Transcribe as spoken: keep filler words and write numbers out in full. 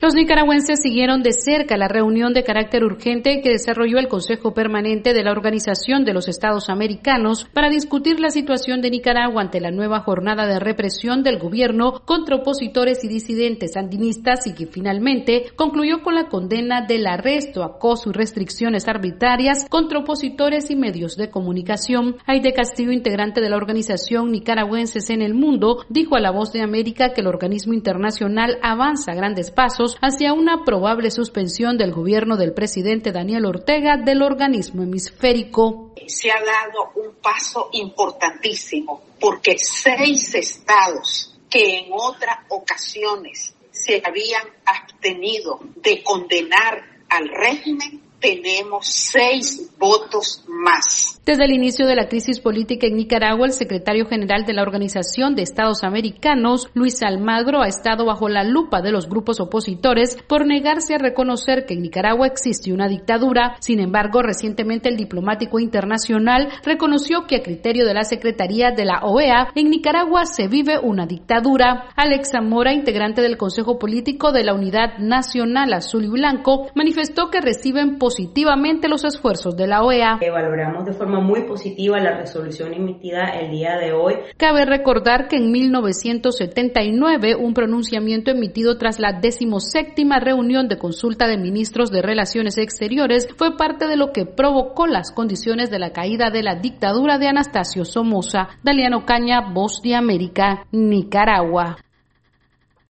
Los nicaragüenses siguieron de cerca la reunión de carácter urgente que desarrolló el Consejo Permanente de la Organización de los Estados Americanos para discutir la situación de Nicaragua ante la nueva jornada de represión del gobierno contra opositores y disidentes sandinistas, y que finalmente concluyó con la condena del arresto, acoso y restricciones arbitrarias contra opositores y medios de comunicación. Aide Castillo, integrante de la organización Nicaragüenses en el Mundo, dijo a La Voz de América que el organismo internacional avanza a grandes pasos hacia una probable suspensión del gobierno del presidente Daniel Ortega del organismo hemisférico. Se ha dado un paso importantísimo porque seis estados que en otras ocasiones se habían abstenido de condenar al régimen, tenemos seis votos más. Desde el inicio de la crisis política en Nicaragua, el secretario general de la Organización de Estados Americanos, Luis Almagro, ha estado bajo la lupa de los grupos opositores por negarse a reconocer que en Nicaragua existe una dictadura. Sin embargo, recientemente el diplomático internacional reconoció que a criterio de la Secretaría de la O E A, en Nicaragua se vive una dictadura. Alex Zamora, integrante del Consejo Político de la Unidad Nacional Azul y Blanco, manifestó que reciben positivamente los esfuerzos de la O E A. Valoramos de forma muy positiva la resolución emitida el día de hoy. Cabe recordar que en mil novecientos setenta y nueve, un pronunciamiento emitido tras la decimoséptima reunión de consulta de ministros de Relaciones Exteriores fue parte de lo que provocó las condiciones de la caída de la dictadura de Anastasio Somoza. Daliano Caña, Voz de América, Nicaragua.